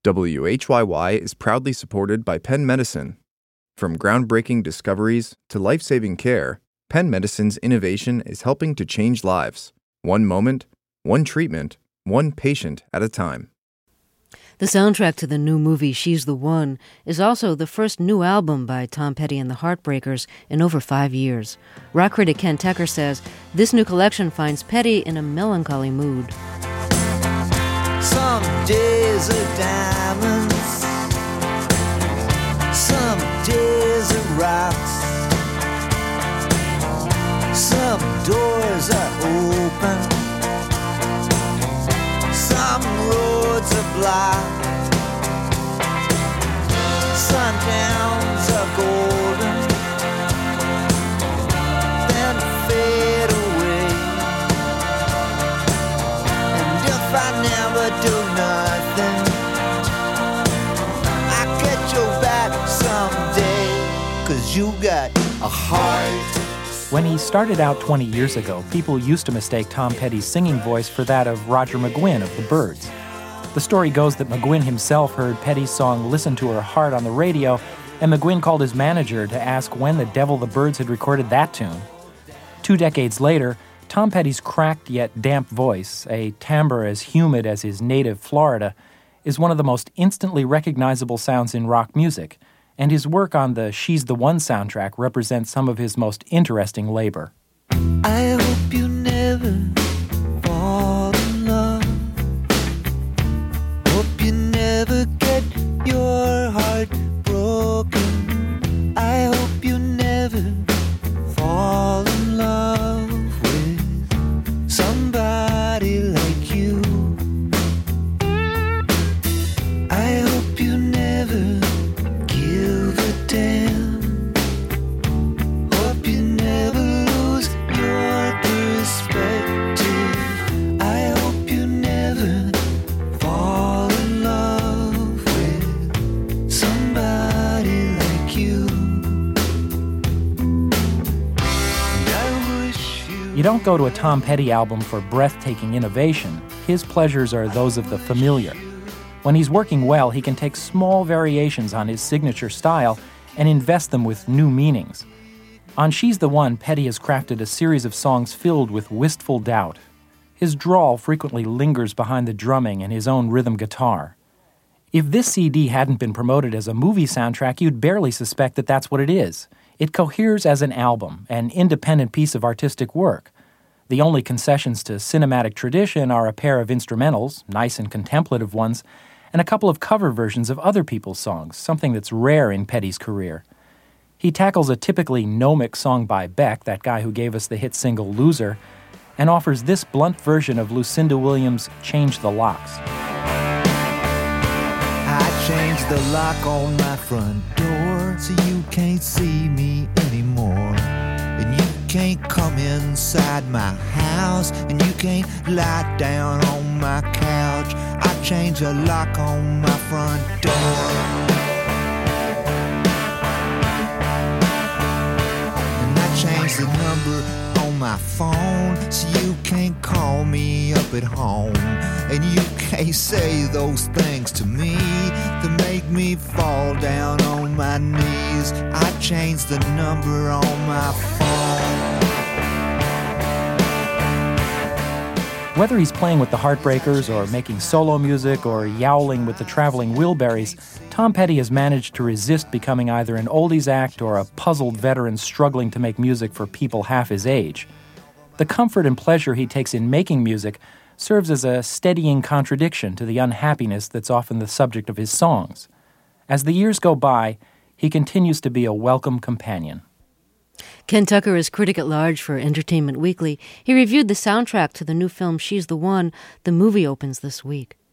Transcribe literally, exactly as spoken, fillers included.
W H Y Y is proudly supported by Penn Medicine. From groundbreaking discoveries to life-saving care, Penn Medicine's innovation is helping to change lives, one moment, one treatment, one patient at a time. The soundtrack to the new movie She's the One is also the first new album by Tom Petty and the Heartbreakers in over five years. Rock critic Ken Tucker says this new collection finds Petty in a melancholy mood. Some days are diamonds, some days are rocks, some doors are open, some roads are blocked, sundowns are golden, then fade away. And if I never do nothing, I get your back someday, 'cause you got a heart. When he started out twenty years ago, people used to mistake Tom Petty's singing voice for that of Roger McGuinn of the Byrds. The story goes that McGuinn himself heard Petty's song Listen to Her Heart on the radio, and McGuinn called his manager to ask when the devil the Byrds had recorded that tune. Two decades later, Tom Petty's cracked yet damp voice, a timbre as humid as his native Florida, is one of the most instantly recognizable sounds in rock music, and his work on the She's the One soundtrack represents some of his most interesting labor. I hope you never fall in love. Hope you never get your heart broken. I hope you never fall in love with somebody like you. I hope you never give a damn. Hope you never lose your perspective. I hope you never fall in love with somebody like you. And I wish you You don't go to a Tom Petty album for breathtaking innovation. His pleasures are those of the familiar. When he's working well, he can take small variations on his signature style and invest them with new meanings. On She's the One, Petty has crafted a series of songs filled with wistful doubt. His drawl frequently lingers behind the drumming and his own rhythm guitar. If this C D hadn't been promoted as a movie soundtrack, you'd barely suspect that that's what it is. It coheres as an album, an independent piece of artistic work. The only concessions to cinematic tradition are a pair of instrumentals, nice and contemplative ones, and a couple of cover versions of other people's songs, something that's rare in Petty's career. He tackles a typically gnomic song by Beck, that guy who gave us the hit single Loser, and offers this blunt version of Lucinda Williams' Change the Locks. I changed the lock on my front door so you can't see me anymore. And you can't come inside my house, and you can't lie down on my couch. I changed the lock on my front door. And I changed the number on my phone so you can't call me up at home. And you can't say those things to me that make me fall down on my knees. I changed the number on my phone. Whether he's playing with the Heartbreakers or making solo music or yowling with the Traveling Wilburys, Tom Petty has managed to resist becoming either an oldies act or a puzzled veteran struggling to make music for people half his age. The comfort and pleasure he takes in making music serves as a steadying contradiction to the unhappiness that's often the subject of his songs. As the years go by, he continues to be a welcome companion. Ken Tucker is critic at large for Entertainment Weekly. He reviewed the soundtrack to the new film She's the One. The movie opens this week.